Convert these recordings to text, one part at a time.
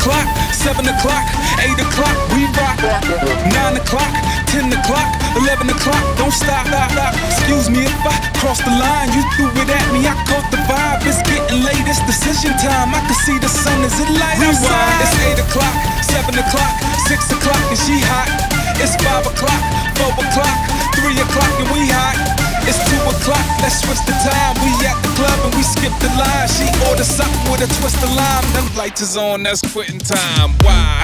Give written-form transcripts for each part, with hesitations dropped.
o'clock, 7 o'clock, 8 o'clock, we rock. 9 o'clock, 10 o'clock, 11 o'clock, don't stop. Excuse me if I cross the line, you threw it at me, I caught the vibe. It's getting late, it's decision time. I can see the sun, is it light outside? It's 8 o'clock, 7 o'clock, 6 o'clock, and she hot. It's 5 o'clock, 4 o'clock, 3 o'clock, and we hot. It's 2 o'clock, let's switch the time. We at the club and we skip the line. She ordered something with a twist of lime. Them lights is on, that's quitting time. Why?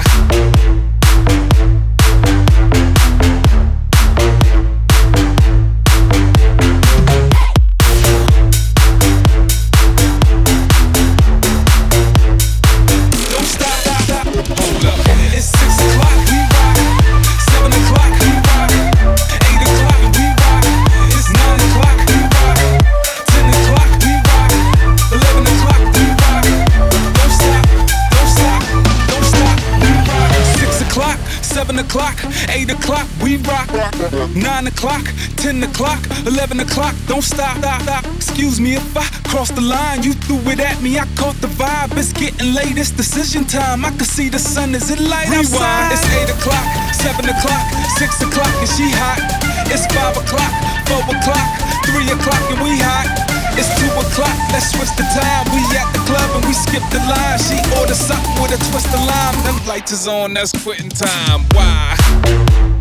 O'clock, 8 o'clock, we rock. 9 o'clock, 10 o'clock, 11 o'clock, don't stop. Excuse me if I cross the line, you threw it at me, I caught the vibe. It's getting late, it's decision time. I can see the sun, is it light outside? It's 8 o'clock, 7 o'clock, 6 o'clock, and she hot. It's 5 o'clock, 4 o'clock, 3 o'clock, and we hot. It's 2 o'clock, let's switch the time. We at the club and we skip the line. She ordered something with a twist of lime. Them lights is on, that's quitting time. Why?